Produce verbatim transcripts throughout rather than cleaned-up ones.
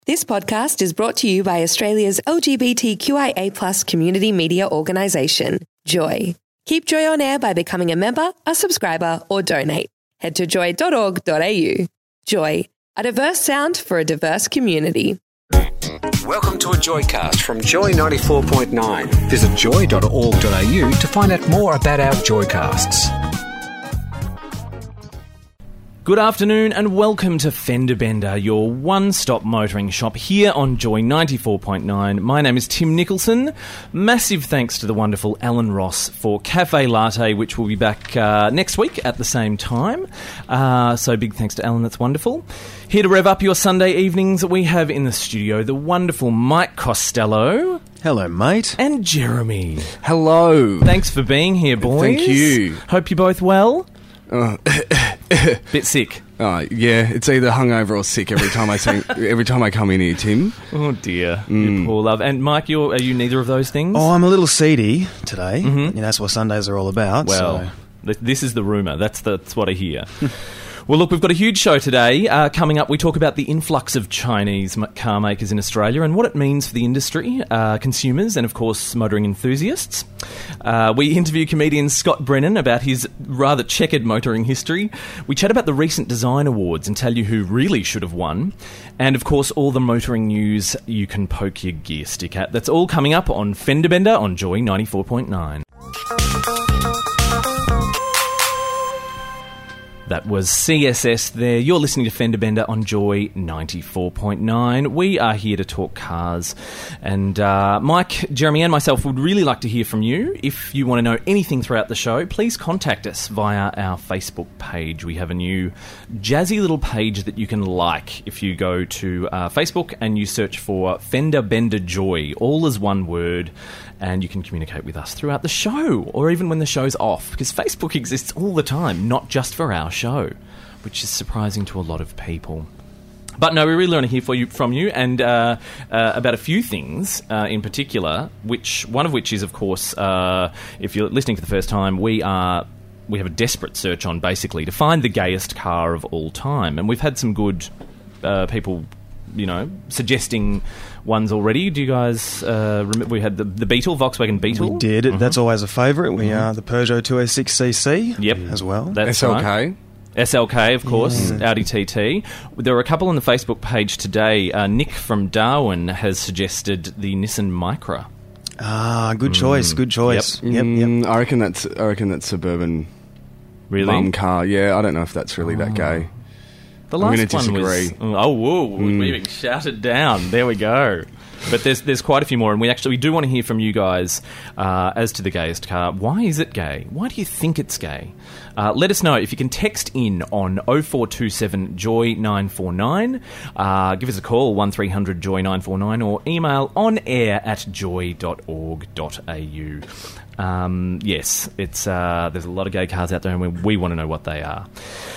This podcast is brought to you by Australia's L G B T Q I A plus community media organisation, Joy. Keep Joy on air by becoming a member, a subscriber or donate. Head to joy dot org dot a u. Joy, a diverse sound for a diverse community. Welcome to a Joycast from Joy ninety-four point nine. Visit joy dot org dot a u to find out more about our Joycasts. Good afternoon and welcome to Fender Bender, your one-stop motoring shop here on Joy ninety-four point nine. My name is Tim Nicholson. Massive thanks to the wonderful Alan Ross for Cafe Latte, which will be back uh, next week at the same time. Uh, so big thanks to Alan, that's wonderful. Here to rev up your Sunday evenings, we have in the studio the wonderful Mike Costello. Hello, mate. And Jeremy. Hello. Thanks for being here, boys. Thank you. Hope you're both well. Uh, Bit sick. Uh, yeah, it's either hungover or sick every time I sing, every time I come in here, Tim. Oh dear, mm. you poor love. And Mike, you're, are you neither of those things? Oh, I'm a little seedy today. Mm-hmm. You know, that's what Sundays are all about. Well, so. th- this is the rumour. That's, the, that's what I hear. Well, look, we've got a huge show today. Uh, coming up, we talk about the influx of Chinese car makers in Australia and what it means for the industry, uh, consumers, and, of course, motoring enthusiasts. Uh, we interview comedian Scott Brennan about his rather checkered motoring history. We chat about the recent design awards and tell you who really should have won. And, of course, all the motoring news you can poke your gear stick at. That's all coming up on Fender Bender on Joy ninety-four point nine. That was C S S there. You're listening to Fender Bender on Joy ninety-four point nine. We are here to talk cars. And uh, Mike, Jeremy and myself would really like to hear from you. If you want to know anything throughout the show, please contact us via our Facebook page. We have a new jazzy little page that you can like if you go to uh, Facebook and you search for Fender Bender Joy, all as one word. And you can communicate with us throughout the show, or even when the show's off, because Facebook exists all the time, not just for our show, which is surprising to a lot of people. But no, we really want to hear for you, from you, and uh, uh, about a few things uh, in particular, which one of which is, of course, uh, if you're listening for the first time, we are... we have a desperate search on, basically, to find the gayest car of all time. And we've had some good uh, people, you know, suggesting ones already. Do you guys uh, remember? We had the, the Beetle, Volkswagen Beetle. We did. Mm-hmm. That's always a favourite. We mm-hmm. are the Peugeot two oh six C C yep. as well. That's S L K. Right. S L K, of course, yeah. Audi T T. There were a couple on the Facebook page today. Uh, Nick from Darwin has suggested the Nissan Micra. Ah, good choice, mm. good choice. Yep. Yep, mm, yep. I reckon that's I reckon that's suburban really? mum car. Yeah, I don't know if that's really oh. that gay. The I'm last going to one disagree. was... Oh, whoa, mm. we're being shouted down. There we go. But there's there's quite a few more, and we actually we do want to hear from you guys uh, as to the gayest car. Why is it gay? Why do you think it's gay? Uh, let us know if you can text in on oh four two seven joy nine four nine. Uh, give us a call, one three hundred joy nine four nine, or email on air at joy dot org dot a u. Um, yes, it's uh, there's a lot of gay cars out there, and we, we want to know what they are.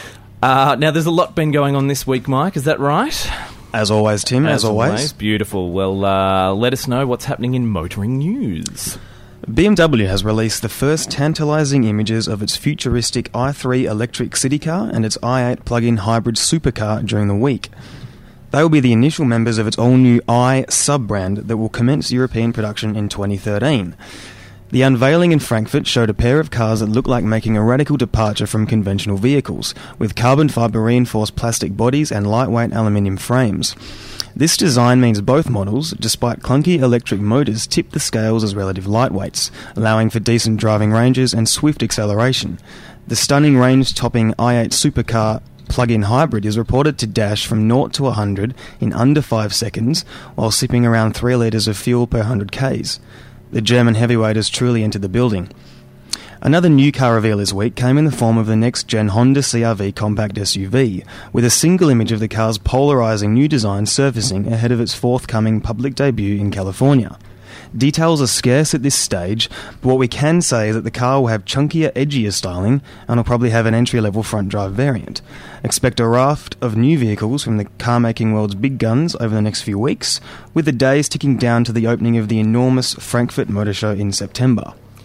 Uh, now, there's a lot been going on this week, Mike. Is that right? As always, Tim, as, as always. always. Beautiful. Well, uh, let us know what's happening in motoring news. B M W has released the first tantalising images of its futuristic i three electric city car and its i eight plug-in hybrid supercar during the week. They will be the initial members of its all-new i sub-brand that will commence European production in twenty thirteen. The unveiling in Frankfurt showed a pair of cars that look like making a radical departure from conventional vehicles, with carbon fibre reinforced plastic bodies and lightweight aluminium frames. This design means both models, despite clunky electric motors, tip the scales as relative lightweights, allowing for decent driving ranges and swift acceleration. The stunning range-topping i eight supercar plug-in hybrid is reported to dash from zero to one hundred in under five seconds, while sipping around three litres of fuel per one hundred kays. The German heavyweight has truly entered the building. Another new car reveal this week came in the form of the next-gen Honda C R V compact S U V, with a single image of the car's polarising new design surfacing ahead of its forthcoming public debut in California. Details are scarce at this stage, but what we can say is that the car will have chunkier, edgier styling and will probably have an entry-level front-drive variant. Expect a raft of new vehicles from the car-making world's big guns over the next few weeks, with the days ticking down to the opening of the enormous Frankfurt Motor Show in September.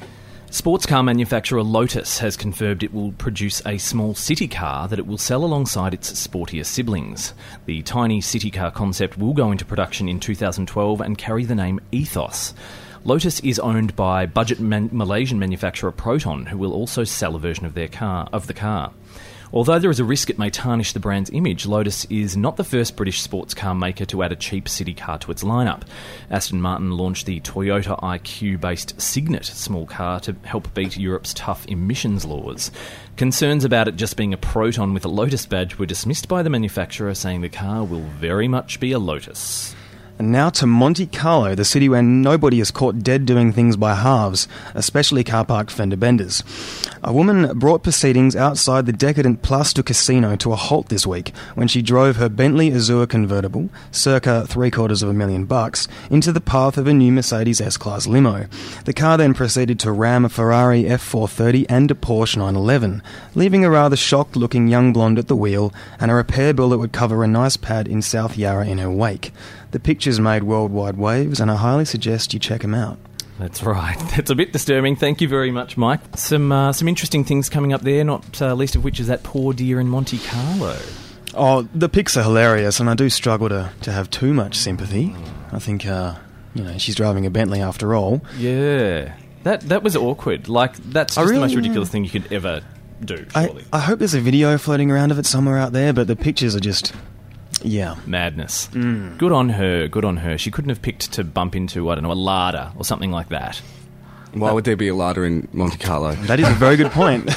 Sports car manufacturer Lotus has confirmed it will produce a small city car that it will sell alongside its sportier siblings. The tiny city car concept will go into production in two thousand twelve and carry the name Ethos. Lotus is owned by budget man- Malaysian manufacturer Proton, who will also sell a version of their car of the car. Although there is a risk it may tarnish the brand's image, Lotus is not the first British sports car maker to add a cheap city car to its lineup. Aston Martin launched the Toyota I Q-based Signet small car to help beat Europe's tough emissions laws. Concerns about it just being a Proton with a Lotus badge were dismissed by the manufacturer, saying the car will very much be a Lotus. And now to Monte Carlo, the city where nobody is caught dead doing things by halves, especially car park fender benders. A woman brought proceedings outside the decadent Place du Casino to a halt this week when she drove her Bentley Azure convertible, circa three quarters of a million bucks, into the path of a new Mercedes S-Class limo. The car then proceeded to ram a Ferrari F four thirty and a Porsche nine eleven, leaving a rather shocked-looking young blonde at the wheel and a repair bill that would cover a nice pad in South Yarra in her wake. The pictures made worldwide waves, and I highly suggest you check them out. That's right. That's a bit disturbing. Thank you very much, Mike. Some uh, some interesting things coming up there, not uh, least of which is that poor dear in Monte Carlo. Oh, the pics are hilarious, and I do struggle to, to have too much sympathy. I think, uh, you know, she's driving a Bentley after all. Yeah. That that was awkward. Like, that's just really, the most ridiculous thing you could ever do, surely. I, I hope there's a video floating around of it somewhere out there, but the pictures are just... Yeah. Madness. Mm. Good on her, good on her. She couldn't have picked to bump into, I don't know, a Lada or something like that. Why would there be a Lada in Monte Carlo? That is a very good point.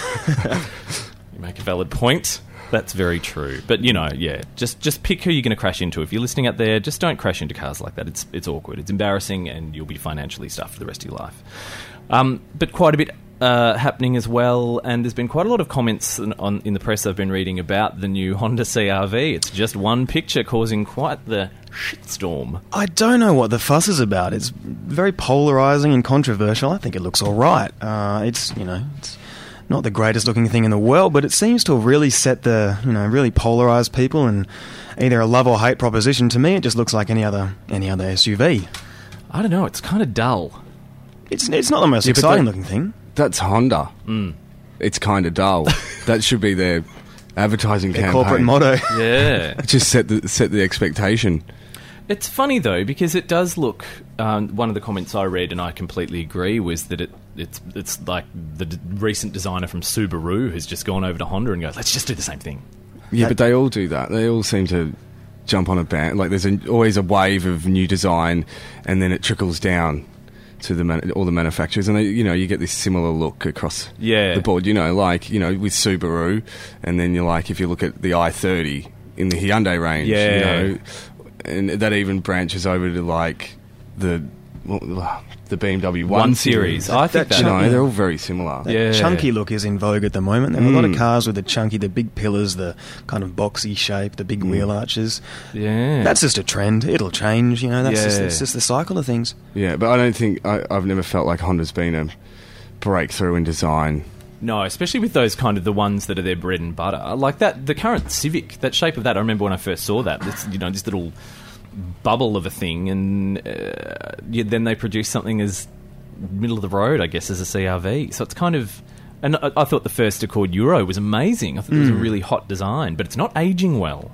You make a valid point. That's very true. But, you know, yeah, just just pick who you're going to crash into. If you're listening out there, just don't crash into cars like that. It's it's awkward. It's embarrassing, and you'll be financially stuffed for the rest of your life. Um, but quite a bit uh, happening as well, and there's been quite a lot of comments on, on, in the press I've been reading about the new Honda C R V. It's just one picture causing quite the shitstorm. I don't know what the fuss is about. It's very polarising and controversial. I think it looks all right. Uh, it's, you know, it's not the greatest looking thing in the world, but it seems to have really set the, you know, really polarised people and either a love or hate proposition. To me, it just looks like any other any other S U V. I don't know. It's kind of dull. It's it's not the most Yeah, but exciting that- looking thing. That's Honda. Mm. It's kind of dull. That should be their advertising Their campaign. corporate motto. Yeah. Just set the set the expectation. It's funny, though, because it does look... Um, one of the comments I read, and I completely agree, was that it it's it's like the d- recent designer from Subaru has just gone over to Honda and goes, let's just do the same thing. Yeah, That- but they all do that. They all seem to jump on a band. Like there's a, always a wave of new design, and then it trickles down to the man, all the manufacturers, and they, you know, you get this similar look across Yeah. the board. You know, like you know with Subaru, and then you're like if you look at the i thirty in the Hyundai range, Yeah. you know, and that even branches over to like the well, the B M W One, One Series. I think that that... You know, Yeah. they're all very similar. That Yeah. chunky look is in vogue at the moment. There are a lot of Mm. cars with the chunky, the big pillars, the kind of boxy shape, the big wheel arches. Yeah. That's just a trend. It'll change, you know. That's just, Yeah. it's just the cycle of things. Yeah, but I don't think I, I've never felt like Honda's been a breakthrough in design. No, especially with those kind of the ones that are their bread and butter. Like that, the current Civic, that shape of that, I remember when I first saw that, this, you know, this little bubble of a thing, and uh, yeah, then they produce something as middle of the road, I guess, as a C R V. So it's kind of... And I, I thought the first Accord Euro was amazing. I thought it was a really hot design, but it's not aging well.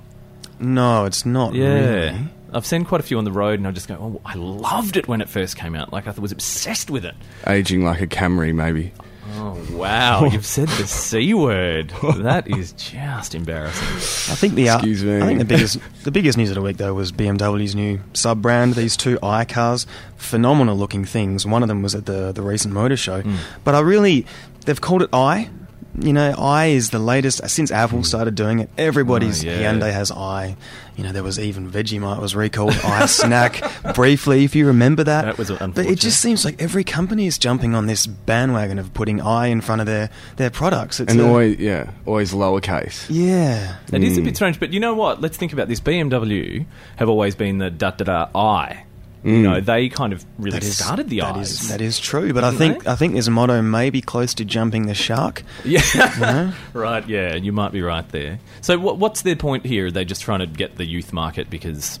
No, it's not Yeah. really. I've seen quite a few on the road, and I just go, oh, I loved it when it first came out. Like, I was obsessed with it. Aging like a Camry, maybe. Oh, wow. You've said the C word. That is just embarrassing. I think the uh, Excuse me. I think the biggest the biggest news of the week though was B M W's new sub brand. These two i cars, phenomenal looking things. One of them was at the the recent motor show, Mm. but I really they've called it i. You know, i is the latest since Apple started doing it. Everybody's Oh, yeah. Hyundai has i. You know, there was even Vegemite was recalled i Snack briefly, if you remember that. That was But unfortunate. it just seems like every company is jumping on this bandwagon of putting i in front of their their products. It's And a- always, yeah, always lowercase. yeah. It is a Mm. bit strange, but you know what? Let's think about this. B M W have always been the da-da-da I. You Mm. know, they kind of really That is- started the that eyes. is- that is true, but I Didn't think they? I think this motto may be close to jumping the shark. Yeah, know? right. Yeah, you might be right there. So, what, what's their point here? Are they just trying to get the youth market because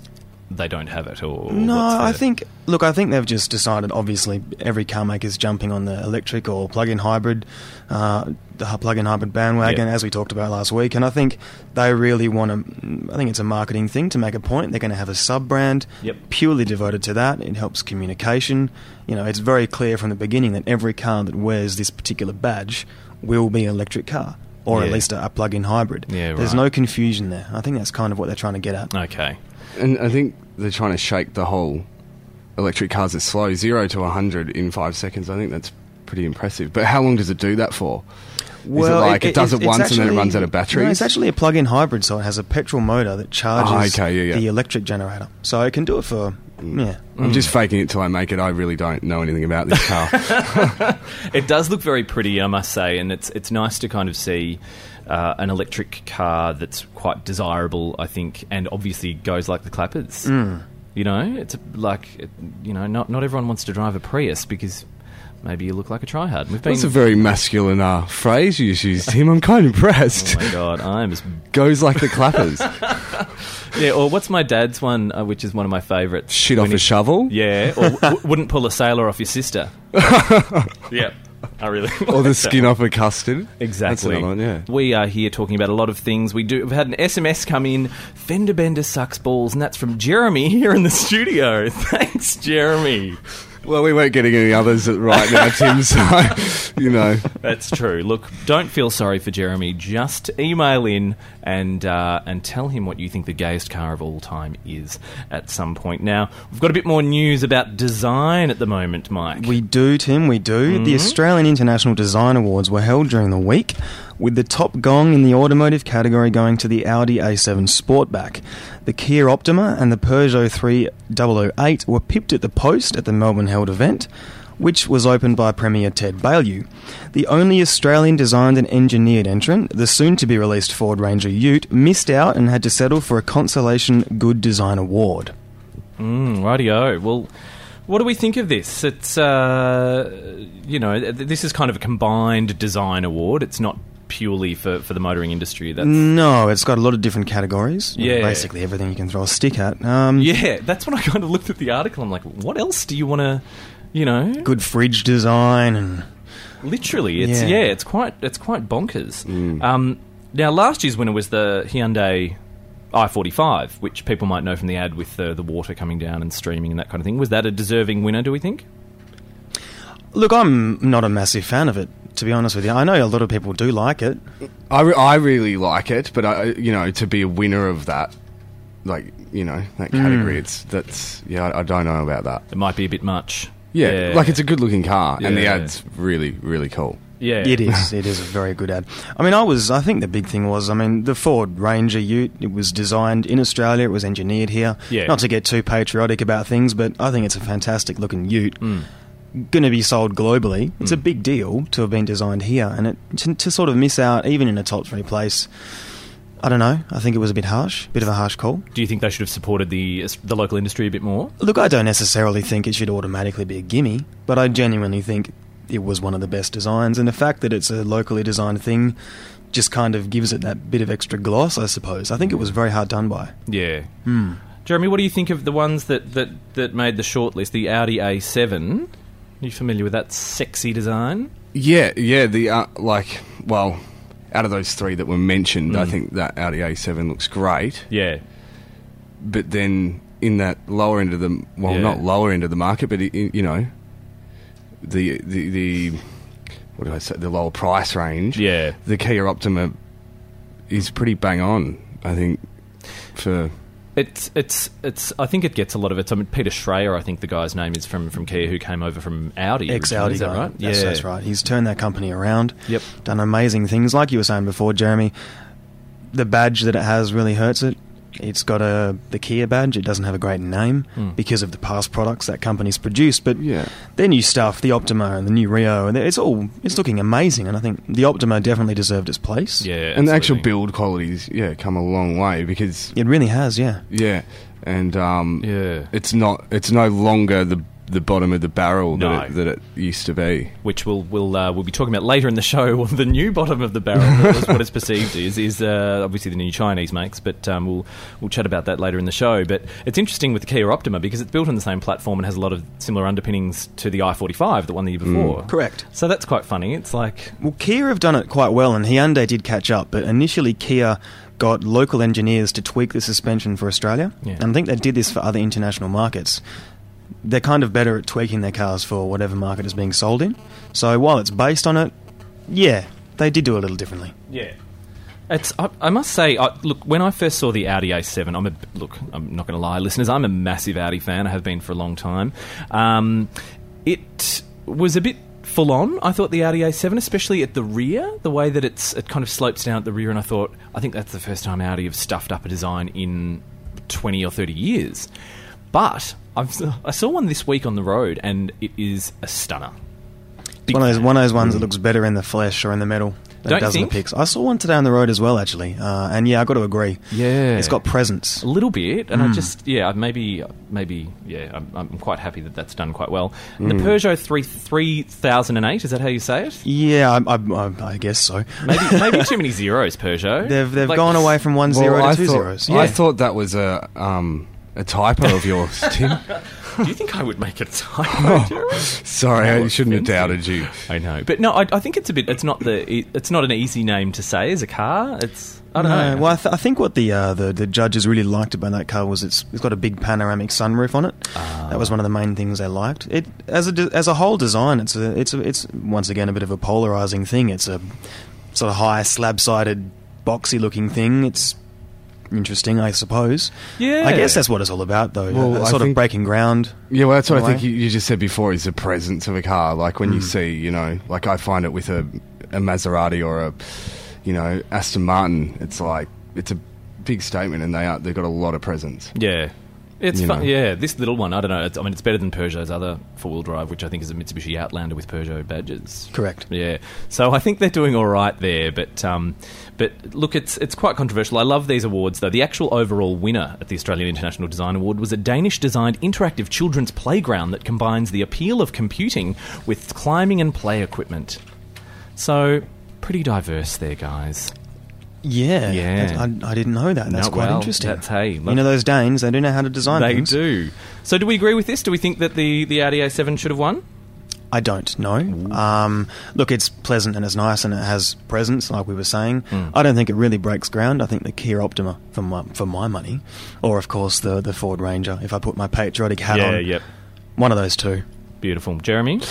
they don't have it, or No, what's the- I think. Look, I think they've just decided. Obviously, every car maker's jumping on the electric or plug-in hybrid, uh, the hu- plug-in hybrid bandwagon, Yeah. as we talked about last week. And I think they really want to. I think it's a marketing thing to make a point. They're going to have a sub-brand Yep. purely devoted to that. It helps communication. You know, it's very clear from the beginning that every car that wears this particular badge will be an electric car, or at Yeah. least a, a plug-in hybrid. Yeah, There's right. no confusion there. I think that's kind of what they're trying to get at. Okay. And I think they're trying to shake the whole electric cars are slow, zero to one hundred in five seconds. I think that's pretty impressive. But how long does it do that for? Is it like it, does it, it's once and then it actually- runs out of batteries? No, it's actually a plug-in hybrid, so it has a petrol motor that charges Oh, okay, yeah, yeah. the electric generator. So it can do it for, yeah. I'm just faking it till I make it. I really don't know anything about this car. It does look very pretty, I must say, and it's it's nice to kind of see uh, an electric car that's quite desirable, I think, and obviously goes like the clappers. Mm. You know, it's like it, you know, not not everyone wants to drive a Prius because maybe you look like a tryhard. We've been. That's a very masculine uh, phrase you just used, Tim. I'm kind of impressed. Oh my god, I'm as Goes like the clappers. yeah. Or what's my dad's one, uh, which is one of my favourites? Shit When off he- a shovel? Yeah, or w- wouldn't pull a sailor off your sister. Yeah, I really. Or like the that skin one. off a custard? Exactly. That's another one, yeah. We are here talking about a lot of things. We do. We've had an S M S come in. Fender Bender sucks balls, and that's from Jeremy here in the studio. Thanks, Jeremy. Well, we weren't getting any others right now, Tim, so, you know. That's true. Look, don't feel sorry for Jeremy. Just email in and uh, and tell him what you think the gayest car of all time is at some point. Now, we've got a bit more news about design at the moment, Mike. We do, Tim, we do. Mm-hmm. The Australian International Design Awards were held during the week, with the top gong in the automotive category going to the Audi A seven Sportback. The Kia Optima and the Peugeot three thousand eight were pipped at the post at the Melbourne held event, which was opened by Premier Ted Baillieu. The only Australian designed and engineered entrant, the soon-to-be-released Ford Ranger Ute, missed out and had to settle for a consolation Good Design Award. Mm, rightio. Well, what do we think of this? It's, uh, you know, th- this is kind of a combined design award. It's not purely for, for the motoring industry. That's No, it's got a lot of different categories. You know, Yeah. basically everything you can throw a stick at. Um, Yeah, that's when I kind of looked at the article. I'm like, what else do you want to, you know? Good fridge design and... Literally, it's Yeah. yeah, it's quite it's quite bonkers. Um, now, last year's winner was the Hyundai i forty-five, which people might know from the ad with the, the water coming down and streaming and that kind of thing. Was that a deserving winner, do we think? Look, I'm not a massive fan of it, to be honest with you. I know a lot of people do like it. I, re- I really like it, but, I, you know, to be a winner of that, like, you know, that category, it's, that's, yeah, I, I don't know about that. It might be a bit much. Yeah, like it's a good looking car, and the Yeah. ad's really, really cool. Yeah. It is. It is a very good ad. I mean, I was. I think the big thing was. I mean, the Ford Ranger Ute. It was designed in Australia. It was engineered here. Yeah. Not to get too patriotic about things, but I think it's a fantastic looking Ute. Mm. Going to be sold globally. It's a big deal to have been designed here, and it to, to sort of miss out, even in a top three place. I don't know. I think it was a bit harsh. Bit of a harsh call. Do you think they should have supported the the local industry a bit more? Look, I don't necessarily think it should automatically be a gimme, but I genuinely think it was one of the best designs, and the fact that it's a locally designed thing just kind of gives it that bit of extra gloss, I suppose. I think it was very hard done by. Yeah. Hmm. Jeremy, what do you think of the ones that, that, that made the shortlist? The Audi A seven. Are you familiar with that sexy design? Yeah, yeah, the, uh, like, well, out of those three that were mentioned, I Mm. think that Audi A seven looks great, Yeah. but then in that lower end of the, well, Yeah. not lower end of the market, but, i- you know, the, the, the, what do I say, the lower price range, Yeah. the Kia Optima is pretty bang on, I think, for... It's it's it's. I think it gets a lot of it. I mean, Peter Schreier, I think the guy's name is from, from Kia, who came over from Audi. Ex-Audi Is that guy. right? That's, yeah, that's right. He's turned that company around. Yep. Done amazing things. Like you were saying before, Jeremy, the badge that it has really hurts it. It's got a the Kia badge. It doesn't have a great name Mm. because of the past products that company's produced. But Yeah. their new stuff, the Optima and the new Rio, and it's all it's looking amazing. And I think the Optima definitely deserved its place. Yeah, And the actual absolutely. build qualities, yeah, come a long way, because, It really has, yeah. yeah, and, um... Yeah. It's not. It's no longer the the bottom of the barrel No. that, it, that it used to be. which we'll we'll uh, we'll be talking about later in the show. The new bottom of the barrel, that's what it's perceived is, is uh, obviously the new Chinese makes, but um, we'll we'll chat about that later in the show. But it's interesting with the Kia Optima because it's built on the same platform and has a lot of similar underpinnings to the i forty-five that won the year before. Correct. So that's quite funny. It's like Well, Kia have done it quite well, and Hyundai did catch up, but initially Kia got local engineers to tweak the suspension for Australia, Yeah. and I think they did this for other international markets. They're kind of better at tweaking their cars for whatever market is being sold in. So while it's based on it, yeah, they did do it a little differently. yeah. It's. I, I must say, I, look. When I first saw the Audi A seven, I'm a look. I'm not going to lie, listeners. I'm a massive Audi fan. I have been for a long time. Um, it was a bit full on. I thought the Audi A seven, especially at the rear, the way that it's it kind of slopes down at the rear, and I thought, I think that's the first time Audi have stuffed up a design in twenty or thirty years. But I've, I saw one this week on the road, and it is a stunner. Big One of those, fan. one of those ones that looks better in the flesh or in the metal than Don't it does you in the think? pics. I saw one today on the road as well, actually, uh, and yeah, I got to agree. Yeah. It's got presence. A little bit, and I just, yeah, maybe, maybe, yeah, I'm, I'm quite happy that that's done quite well. And the Peugeot three three thousand eight, is that how you say it? Yeah, I, I, I, I guess so. Maybe, maybe too many zeros, Peugeot. They've they've Like- gone away from one Well, zero I to two thought, zeros. I Yeah. thought that was a um, a typo of yours, Tim. Do you think I would make it a typo, Jeremy? Sorry, Oh, I shouldn't have offensive. doubted you. I know, but no, I, I think it's a bit. It's not the. It's not an easy name to say as a car. It's. I don't No, know. well, I, th- I think what the, uh, the the judges really liked about that car was it's it's got a big panoramic sunroof on it. That was one of the main things they liked. It as a de- as a whole design, it's a it's a, it's once again a bit of a polarizing thing. It's a sort of high slab-sided, boxy-looking thing. It's interesting, I suppose. Yeah. I guess that's what it's all about, though. Well, Uh, I sort of think- breaking ground. Yeah, well, that's what I Anyway. think you, you just said before is the presence of a car. Like when you see, you know, like I find it with a, a Maserati or a, you know, Aston Martin. It's like it's a big statement, and they are they've got a lot of presence. Yeah. It's You fun. know. Yeah, this little one, I don't know. It's, I mean, it's better than Peugeot's other four-wheel drive, which I think is a Mitsubishi Outlander with Peugeot badges. Correct. Yeah. So I think they're doing all right there, but um, but look, it's it's quite controversial. I love these awards, though. The actual overall winner at the Australian International Design Award was a Danish-designed interactive children's playground that combines the appeal of computing with climbing and play equipment. So pretty diverse there, guys. Yeah, Yeah. That- I, I didn't know that. That's No, quite well, interesting. that's- hey, you know those Danes, they do know how to design They things. do. So do we agree with this? Do we think that the, the Audi A seven should have won? I don't know. Um, look, it's pleasant and it's nice and it has presence, like we were saying. Hmm. I don't think it really breaks ground. I think the Kia Optima, for my, for my money, or of course the the Ford Ranger, if I put my patriotic hat Yeah, on, yep. one of those two. Beautiful. Jeremy?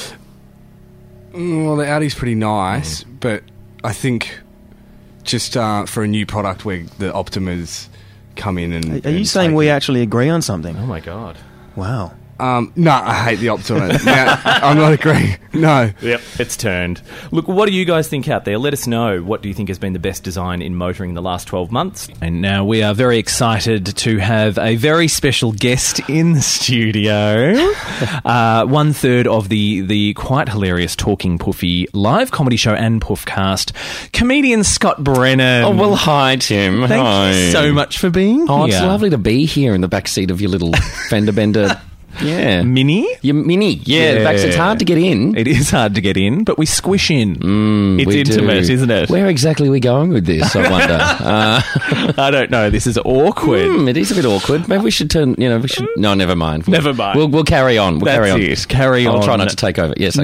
Mm, well, the Audi's pretty nice, but I think just uh, for a new product where the Optimas come in and Are you and saying take we it. actually agree on something? Oh, my God. Wow. Um, no, I hate the Optima. Now, I'm not agreeing. No. Yep, it's turned. Look, what do you guys think out there? Let us know. What do you think has been the best design in motoring in the last twelve months? And now we are very excited to have a very special guest in the studio. uh, one third of the, the quite hilarious Talking Puffy live comedy show and Puffcast, comedian Scott Brennan. Oh, well, hi, Tim. Thank hi. you so much for being Oh, here. it's lovely to be here in the backseat of your little fender bender. Yeah. Mini? Your Mini. Yeah, the backseat's hard to get in. It is hard to get in, but we squish in. Mm, it's we intimate, do. isn't it? Where exactly are we going with this, I wonder? uh, I don't know. This is awkward. mm, it is a bit awkward. Maybe we should turn, you know, we should... No, never mind. We'll, Never mind. We'll, we'll carry on. We'll That's carry on. it. Carry I'll on. try not to take over. Yes,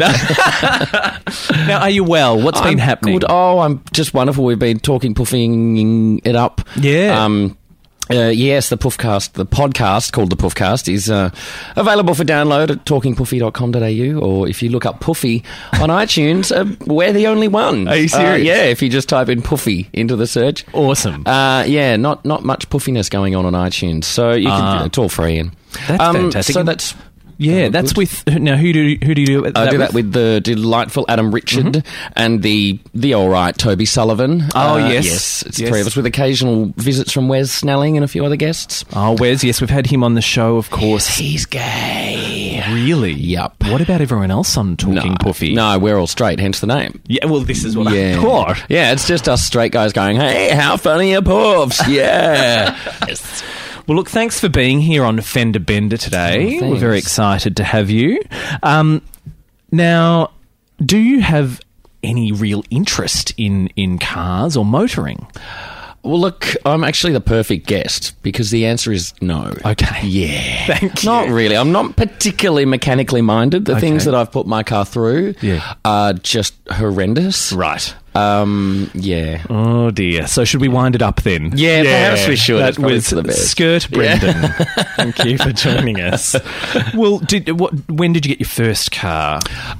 okay. Now, are you well? What's been I'm happening? Good. Oh, I'm just wonderful. We've been talking, puffing it up. Yeah. Um, uh, yes, the Puffcast, the podcast called the Puffcast is uh, available for download at talking puffy dot com dot a u, or if you look up Puffy on iTunes, uh, we're the only one. Are you Uh, serious? yeah, if you just type in Puffy into the search. Awesome. Uh, yeah, not not much puffiness going on on iTunes, so you Ah. can. It's all free. And That's um, fantastic. So that's. yeah, oh, that's good. with... Now, who do who do you do I do that with the delightful Adam Richard and the the all right Toby Sullivan. Mm-hmm. Oh, Uh, yes. yes, it's Yes. three of us with occasional visits from Wes Snelling and a few other guests. Oh, Wes, yes, we've had him on the show, of course. He's gay. Really? Yup. What about everyone else on Talking No, Puffy? no, we're all straight, hence the name. Yeah, well, this is what I Yeah, thought. yeah, it's just us straight guys going, "Hey, how funny are puffs?" Yeah. Well, look, thanks for being here on Fender Bender today. Oh, We're very thanks. excited to have you. Um, now, do you have any real interest in, in cars or motoring? Well, look, I'm actually the perfect guest because the answer is no. Okay. Yeah. Thank you. Not really. I'm not particularly mechanically minded. The Okay. things that I've put my car through Yeah. are just horrendous. Right. Um, yeah. Oh, dear. So should we wind it up then? Yeah, perhaps we should. That That's probably was for the best. Skirt Brendan. Thank you for joining us. Well, did what? When did you get your first car?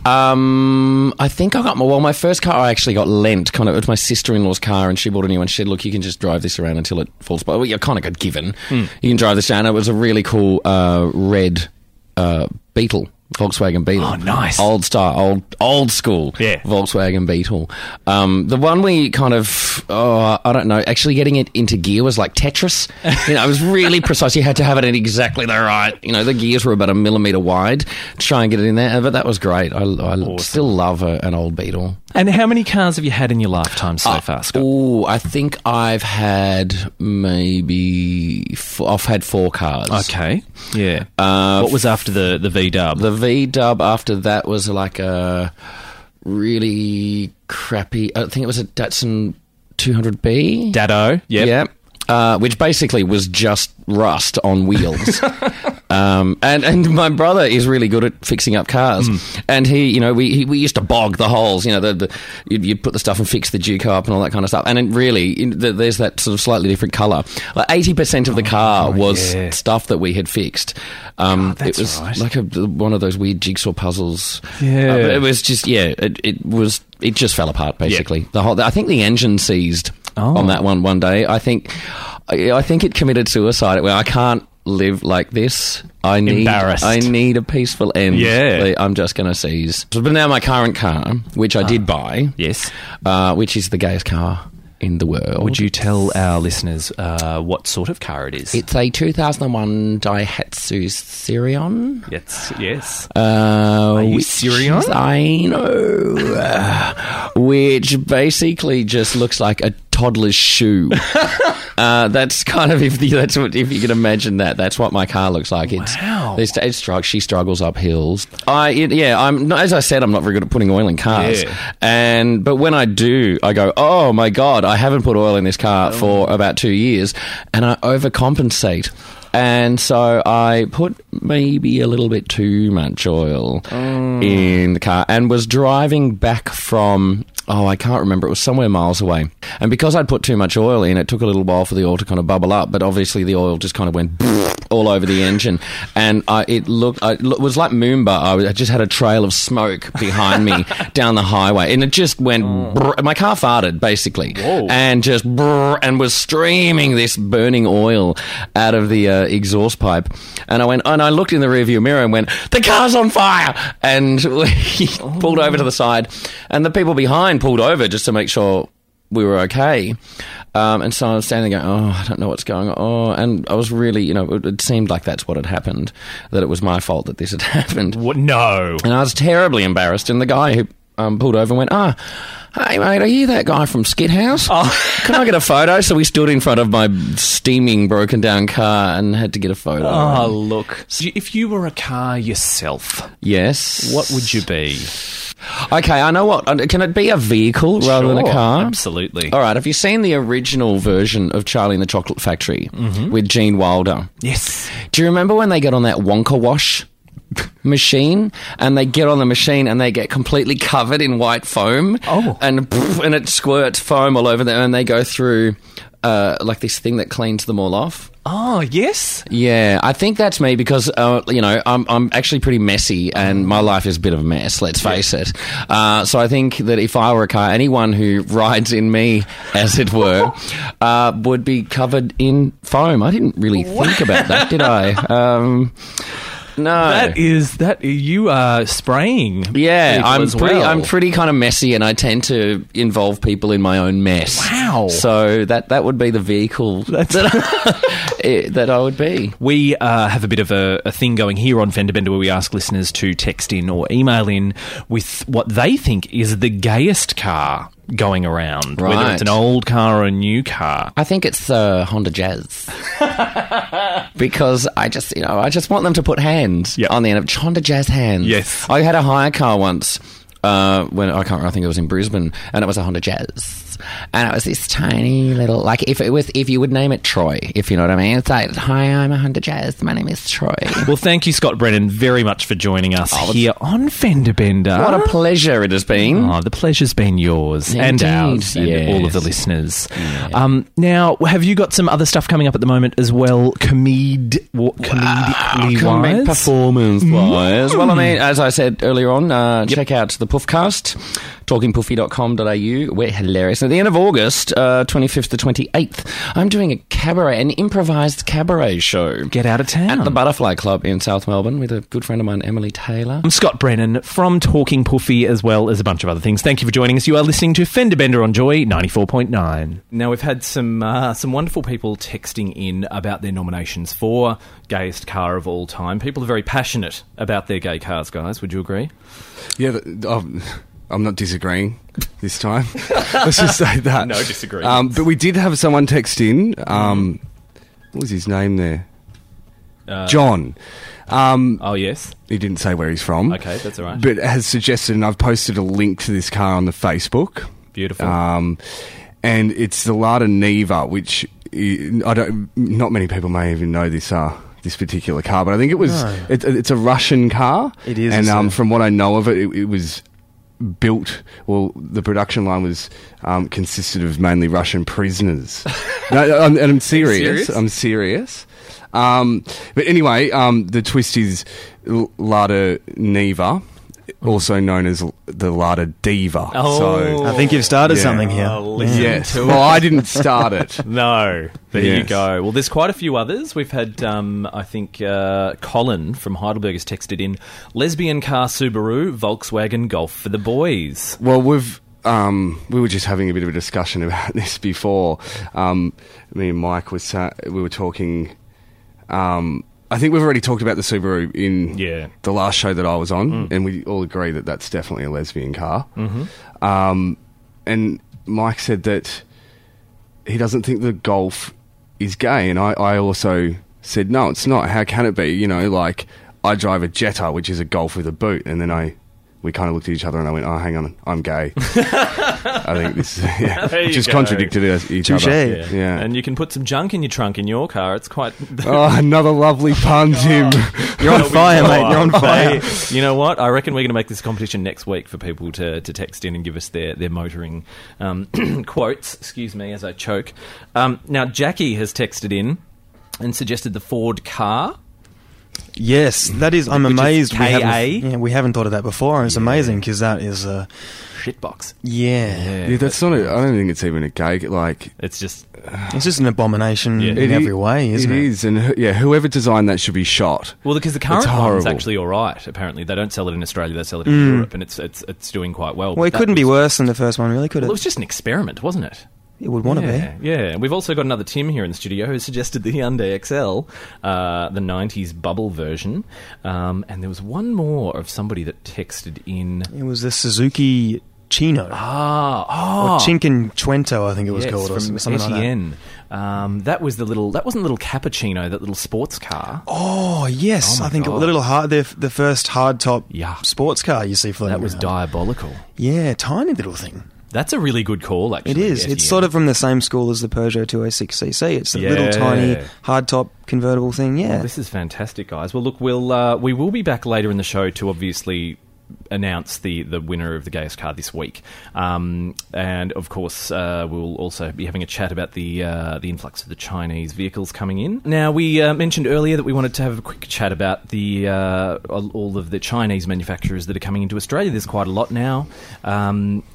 Um, I think I got my, well, my first car I actually got lent, kind of, it was my sister-in-law's car, and she bought a new one. She said, look, you can just drive this around until it falls apart. Well, you kind of got given. Hmm. You can drive this around. It was a really cool uh, red uh, Beetle. Volkswagen Beetle. Oh, nice. Old style, old old school Yeah. Volkswagen Beetle. Um, the one we kind of, oh, I don't know, actually getting it into gear was like Tetris. You know, it was really precise. You had to have it in exactly the right, you know, the gears were about a millimetre wide to try and get it in there. But that was great. I, I still love a, an old Beetle. And how many cars have you had in your lifetime so far, Scott? Oh, I think I've had maybe, four, I've had four cars. Okay. Yeah. Uh, what was after the, the V-dub? The V-dub after that was like a really crappy, I think it was a Datsun two hundred B. Dado. Yep. Yeah. Uh, which basically was just rust on wheels. um, and, and my brother is really good at fixing up cars. Mm. And he, you know, we he, we used to bog the holes, you know, the, the, you'd, you'd put the stuff and fix the Duke up and all that kind of stuff. And it really, in, the, there's that sort of slightly different colour. Like eighty percent of the car was yeah. stuff that we had fixed. Um, God, that's it was right. like a, one of those weird jigsaw puzzles. Yeah. Uh, it was just, yeah, it, it was, it just fell apart, basically. The whole, I think the engine seized Oh. on that one one day. I think I, I think it committed suicide. Where I can't live like this. I need Embarrassed. I need a peaceful end. Yeah. Like, I'm just going to seize. But now my current car, which I did buy, Yes. uh, which is the gayest car in the world. Would you tell our listeners uh, what sort of car it is? It's a two thousand one Daihatsu Sirion. Yes. Yes. Uh, you which Sirion? is- I know. Uh, which basically just looks like a toddler's shoe. uh, that's kind of if the, that's what if you can imagine that. That's what my car looks like. It's Wow. it's, it's strugg- she struggles up hills. I it, yeah. I'm as I said. I'm not very good at putting oil in cars. Yeah. And but when I do, I go, oh my god, I haven't put oil in this car Oh. for about two years, and I overcompensate. And so I put maybe a little bit too much oil Oh. in the car and was driving back from, oh, I can't remember. It was somewhere miles away. And because I'd put too much oil in, it took a little while for the oil to kind of bubble up. But obviously the oil just kind of went all over the engine. And I, it looked, I, it was like Moomba. I, was- I just had a trail of smoke behind me down the highway. And it just went, brrr, my car farted, basically. Whoa. And just, brrr, and was streaming this burning oil out of the uh, exhaust pipe. And I went, and I looked in the rearview mirror and went, the car's on fire! And we pulled over to the side. And the people behind pulled over just to make sure we were okay. Um, and so I was standing there going, oh, I don't know what's going on. Oh, and I was really, you know, it, it seemed like that's what had happened, that it was my fault that this had happened. What? No. And I was terribly embarrassed. And the guy who um, pulled over went, ah, hey, mate, are you that guy from Skid House? Oh. Can I get a photo? So we stood in front of my steaming, broken down car and had to get a photo. Oh, look. So if you were a car yourself, Yes. what would you be? Okay, I know what. uh, Can it be a vehicle rather than a Sure, car? Absolutely. All right, have you seen the original version of Charlie and the Chocolate Factory with Gene Wilder? Yes. Do you remember when they get on that Wonka Wash machine and they get on the machine and they get completely covered in white foam? Oh. And, and it squirts foam all over them and they go through uh, like this thing that cleans them all off? Oh, yes. Yeah, I think that's me because, uh, you know, I'm I'm actually pretty messy and my life is a bit of a mess, let's face it. Uh, so I think that if I were a car, anyone who rides in me, as it were, uh, would be covered in foam. I didn't really think about that, did I? Um, no. That is that you are spraying. Yeah, people I'm as pretty. well. I'm pretty kind of messy, and I tend to involve people in my own mess. Wow. So that that would be the vehicle that I, that I would be. We uh, have a bit of a, a thing going here on Fender Bender where we ask listeners to text in or email in with what they think is the gayest car going around, whether Right. it's an old car or a new car. I think it's uh, Honda Jazz. Because I just, you know, I just want them to put hands Yep. on the end of Honda Jazz hands. Yes. I had a hire car once uh, when I can't remember, I think it was in Brisbane, and it was a Honda Jazz. And it was this tiny little, like if it was, if you would name it Troy, if you know what I mean. It's like, hi, I'm a Honda Jazz. My name is Troy. Well, thank you, Scott Brennan, very much for joining us here on Fender Bender. What a pleasure it has been. Oh, the pleasure's been yours and Indeed, ours and yes. all of the listeners. Um, now, have you got some other stuff coming up at the moment as well, comede, wa- comedically Comedic wise? performance wise. Well, I mean, as I said earlier on, uh, check out the Puffcast, talking puffy dot com dot a u. We're hilarious. At the end of August, uh, twenty-fifth to twenty-eighth, I'm doing a cabaret, an improvised cabaret show. Get out of town. At the Butterfly Club in South Melbourne with a good friend of mine, Emily Taylor. I'm Scott Brennan from Talking Puffy, as well as a bunch of other things. Thank you for joining us. You are listening to Fender Bender on Joy ninety-four point nine. Now, we've had some uh, some wonderful people texting in about their nominations for Gayest Car of All Time. People are very passionate about their gay cars, guys. Would you agree? Yeah, the, um, I'm not disagreeing this time. Let's just say that. No disagreements. Um, but we did have someone text in. Um, what was his name there? Uh, John. Um, Oh, yes. he didn't say where he's from. Okay, that's all right. But has suggested, and I've posted a link to this car on the Facebook. Beautiful. Um, and it's the Lada Niva, which I I don't. Not many people may even know this. Uh, this particular car, but I think it was. No. It, it's a Russian car. It is, and isn't um, it? from what I know of it, it, it was built. Well, the production line was um, consisted of mainly Russian prisoners. No, I'm, and I'm serious. serious? I'm serious. Um, but anyway, um, the twist is L- Lada Niva, also known as L- the Lada Diva. Oh. So, I think you've started Yeah. something here. Oh, listen yes. to Well, I didn't start it. No, there you Yes. go. Well, there's quite a few others. We've had, um, I think, uh, Colin from Heidelberg has texted in, lesbian car Subaru, Volkswagen Golf for the boys. Well, we've um, we were just having a bit of a discussion about this before. Um, me and Mike was uh, we were talking. Um, I think we've already talked about the Subaru in Yeah. the last show that I was on, and we all agree that that's definitely a lesbian car. Mm-hmm. Um, and Mike said that he doesn't think the Golf is gay, and I, I also said, no, it's not. How can it be? You know, like, I drive a Jetta, which is a Golf with a boot, and then I... We kind of looked at each other and I went, oh, hang on, I'm gay. I think this is, yeah, There you just go. contradicted us- each Touche. other. Yeah. Yeah. And you can put some junk in your trunk in your car. It's quite... Oh, another lovely pun, Tim. You're on fire, mate. You're on fire. You know what? I reckon we're going to make this competition next week for people to, to text in and give us their, their motoring um, quotes. Excuse me as I choke. Um, now, Jackie has texted in and suggested the Ford car. Yes, that is. I'm Which is amazed. we K A? haven't, yeah, we haven't thought of that before. It's amazing because that is. Uh, Shitbox. yeah, Yeah, that's not a, I don't think it's even a gay, like... It's just... it's just an abomination Yeah. in It every i- way, isn't it? It is, and who- yeah, whoever designed that should be shot. Well, because the current It's one's horrible. actually all right, apparently. They don't sell it in Australia, they sell it in Europe, and it's it's it's doing quite well. Well, it That couldn't be was- worse than the first one, really, could Well, it it? was just an experiment, wasn't it? It would want to yeah, be. Yeah, and we've also got another Tim here in the studio who suggested the Hyundai X L, uh, the nineties bubble version. Um, and there was one more of somebody that texted in... It was the Suzuki Chino. Ah, Or oh, Cinquecento, I think it was yes, called, or from something like that. Etienne. Um, that was the little... That wasn't the little cappuccino, that little sports car. Oh, yes. Oh, my I think God. a little hard. The, the first hardtop Yeah. sports car you see floating That was around. diabolical. Yeah, tiny little thing. That's a really good call, actually. It is. Etienne. It's sort of from the same school as the Peugeot two oh six C C. It's a Yeah. little tiny hardtop convertible thing. Yeah. This is fantastic, guys. Well, look, we'll uh, we will be back later in the show to obviously announce the, the winner of the Gayest Car this week, um, and of course uh, we'll also be having a chat about the uh, the influx of the Chinese vehicles coming in. Now, we uh, mentioned earlier that we wanted to have a quick chat about the uh, all of the Chinese manufacturers that are coming into Australia. There's quite a lot now. Um,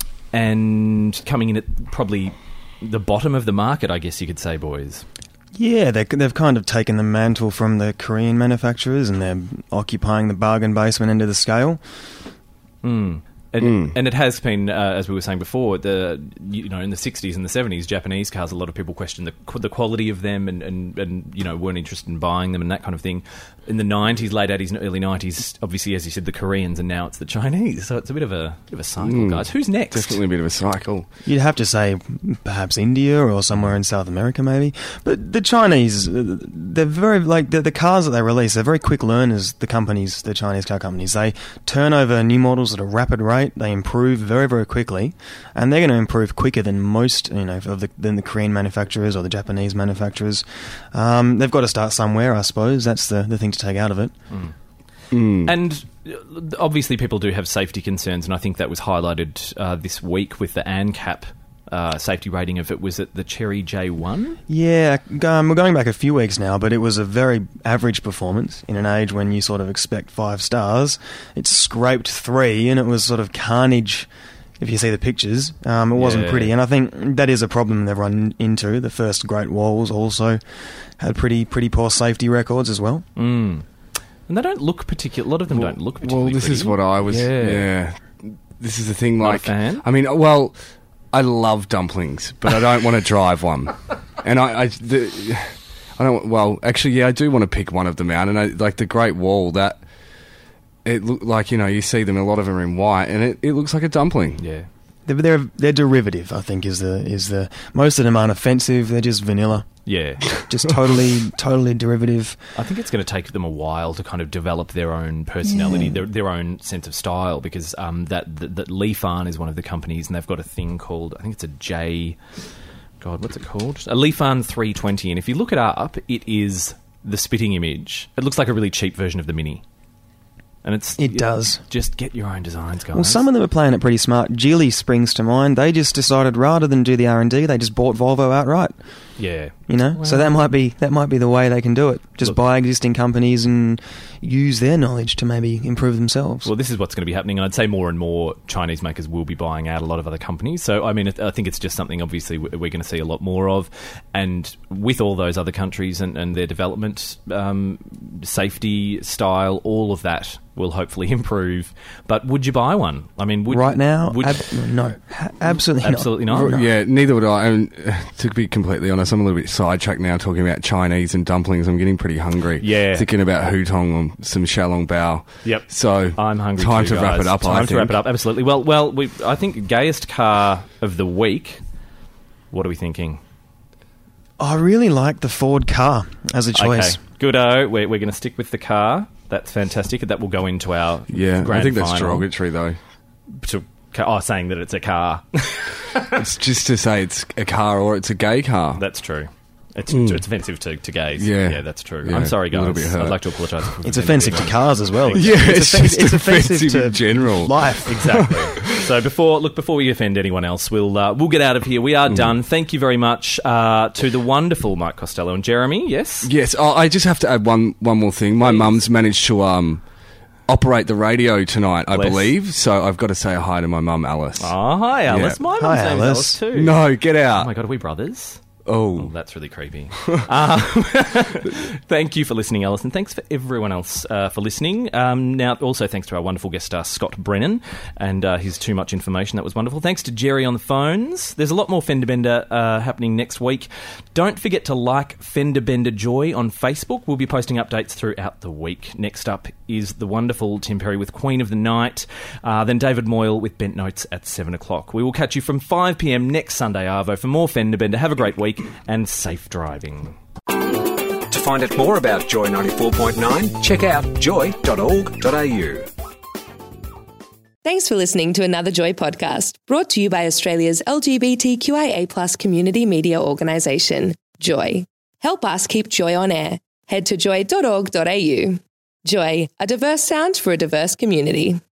and coming in at probably the bottom of the market, I guess you could say, boys. Yeah, they, they've kind of taken the mantle from the Korean manufacturers and they're occupying the bargain basement end of the scale. Mm. And, Mm. and it has been, uh, as we were saying before, the you know in the sixties and the seventies, Japanese cars, a lot of people questioned the qu- the quality of them and, and, and you know weren't interested in buying them and that kind of thing. In the nineties, late eighties and early nineties, obviously, as you said, the Koreans, and now it's the Chinese. So it's a bit of a bit of a cycle, Mm. guys. Who's next? Definitely a bit of a cycle. You'd have to say perhaps India or somewhere in South America, maybe. But the Chinese, uh, they're very, like, the, the cars that they release, they're very quick learners, the companies, the Chinese car companies. They turn over new models at a rapid rate. They improve very, very quickly. And they're going to improve quicker than most, you know, of the, than the Korean manufacturers or the Japanese manufacturers. Um, they've got to start somewhere, I suppose. That's the, the thing to take out of it. Mm. Mm. And uh, obviously, people do have safety concerns, and I think that was highlighted uh, this week with the ANCAP uh, safety rating of it. Was it the Cherry J one? Yeah, um, we're going back a few weeks now, but it was a very average performance in an age when you sort of expect five stars. It scraped three, and it was sort of carnage. If you see the pictures, um, it wasn't Yeah. pretty, and I think that is a problem they've run into. The first Great Walls also had pretty pretty poor safety records as well. Mm. And they don't look particular. A lot of them don't look Well, particularly this is pretty. what I was. Yeah. Yeah. This is the thing. Not a Like, fan? I mean, well, I love dumplings, but I don't want to drive one. And I, I, the, I don't. Well, actually, yeah, I do want to pick one of them out. And I, like the Great Wall, that it look like, you know, you see them. A lot of them are in white, and it, it looks like a dumpling. Yeah. They're, they're they're derivative, I think, is the is the most of them aren't offensive. They're just vanilla, Yeah. just totally totally derivative. I think it's going to take them a while to kind of develop their own personality, Yeah. their, their own sense of style, because um, that, that, that Li Fan is one of the companies, and they've got a thing called, I think it's a J... God, what's it called? A Li Fan three twenty, and if you look it up, it is the spitting image. It looks like a really cheap version of the Mini. And it's It does. Just get your own designs, guys. Well, some of them are playing it pretty smart. Geely springs to mind. They just decided rather than do the R and D, they just bought Volvo outright. Yeah. You know, so Well- that might be that might be the way they can do it. Just Look- buy existing companies and use their knowledge to maybe improve themselves. Well, this is what's going to be happening, and I'd say more and more Chinese makers will be buying out a lot of other companies. So, I mean, it- I think it's just something, obviously, w- we're going to see a lot more of. And with all those other countries and, and their development, um, safety, style, all of that will hopefully improve. But would you buy one? I mean, would, right now, would, ab- no, ha- absolutely, absolutely not. not. No. Yeah, neither would I. And uh, to be completely honest, I'm a little bit sidetracked now talking about Chinese and dumplings. I'm getting pretty hungry. Yeah. Thinking about hutong or some xiaolong bao. Yep. So I'm hungry. Time too, to wrap guys. it up. Time I to think. wrap it up. Absolutely. Well, well, we, I think gayest car of the week. What are we thinking? I really like the Ford car as a choice. Okay, good-o. We're, we're going to stick with the car. That's fantastic. That will go into our Yeah, grand I think that's final. derogatory though. To, oh, saying that it's a car. It's just to say it's a car or it's a gay car. That's true. It's, Mm. it's offensive to, to gays. Yeah. yeah, that's true. Yeah, I'm sorry, a little guys. bit hurt. I'd like to apologise. if we've It's offended offensive to anyone. cars as well. Yeah, it's offen- just offensive to in general. life. Exactly. So before look before we offend anyone else, we'll uh, we'll get out of here. We Mm. are done. Thank you very much uh, to the wonderful Mike Costello and Jeremy. Yes. Yes, oh, I just have to add one one more thing. My mum's managed to um, operate the radio tonight, I Bless. believe. So I've got to say hi to my mum, Alice. Oh, hi, Alice. Yeah. My mum's Hi, name's Alice. Alice too. No, get Oh out. my God, are we brothers? Oh, Oh, that's really creepy. uh, thank you for listening, Alice, and thanks for everyone else uh, for listening. Um, now, also thanks to our wonderful guest star, Scott Brennan, and uh, his Too Much Information. That was wonderful. Thanks to Jerry on the phones. There's a lot more Fender Bender uh, happening next week. Don't forget to like Fender Bender Joy on Facebook. We'll be posting updates throughout the week. Next up is the wonderful Tim Perry with Queen of the Night, uh, then David Moyle with Bent Notes at seven o'clock. We will catch you from five p.m. next Sunday, Arvo, for more Fender Bender. Have a great week and safe driving. To find out more about Joy ninety-four point nine, check out joy dot org dot a u. Thanks for listening to another Joy podcast, brought to you by Australia's L G B T Q I A plus community media organisation, Joy. Help us keep Joy on air. Head to joy dot org dot a u. Joy, a diverse sound for a diverse community.